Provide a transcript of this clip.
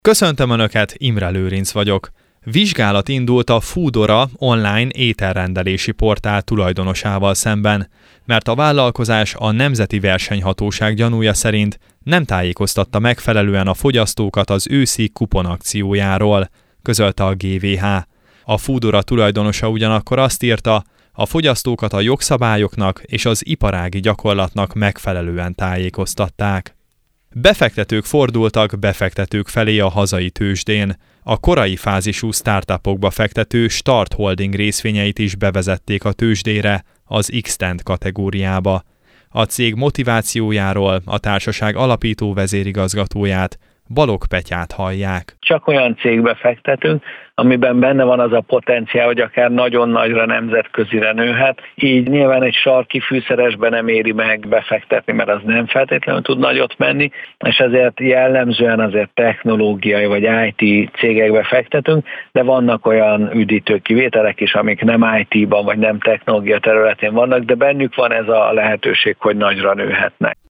Köszöntöm Önöket, Imre Lőrinc vagyok. Vizsgálat indult a Foodora online ételrendelési portál tulajdonosával szemben, mert a vállalkozás a Nemzeti Versenyhatóság gyanúja szerint nem tájékoztatta megfelelően a fogyasztókat az őszi kuponakciójáról, közölte a GVH. A Foodora tulajdonosa ugyanakkor azt írta, a fogyasztókat a jogszabályoknak és az iparági gyakorlatnak megfelelően tájékoztatták. Befektetők fordultak befektetők felé a hazai tőzsdén. A korai fázisú startupokba fektető Start Holding részvényeit is bevezették a tőzsdére, az Xtend kategóriába. A cég motivációjáról a társaság alapító vezérigazgatóját, Balogh Petyát hallják. Csak olyan cégbe fektetünk, amiben benne van az a potenciál, hogy akár nagyon nagyra nemzetközire nőhet. Így nyilván egy sarki fűszeresbe nem éri meg befektetni, mert az nem feltétlenül tud nagyot menni, és ezért jellemzően azért technológiai vagy IT cégekbe fektetünk, de vannak olyan üdítő kivételek is, amik nem IT-ban vagy nem technológia területén vannak, de bennük van ez a lehetőség, hogy nagyra nőhetnek.